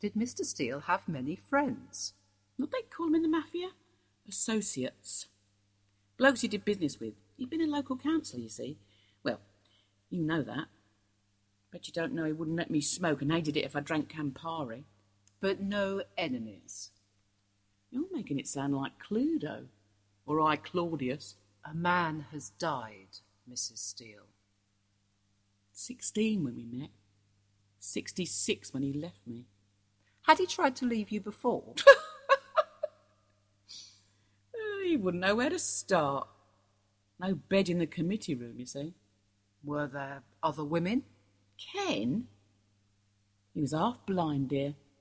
Did Mr. Steele have many friends? What they call them in the mafia? Associates. Blokes he did business with. He'd been a local councillor, you see. Well, you know that. Bet you don't know he wouldn't let me smoke and hated it if I drank Campari. But no enemies. You're making it sound like Cluedo. Or I, Claudius. A man has died, Mrs. Steele. 16 when we met. 66 when he left me. Had he tried to leave you before? He wouldn't know where to start. No bed in the committee room, you see. Were there other women? Ken? He was half blind, dear.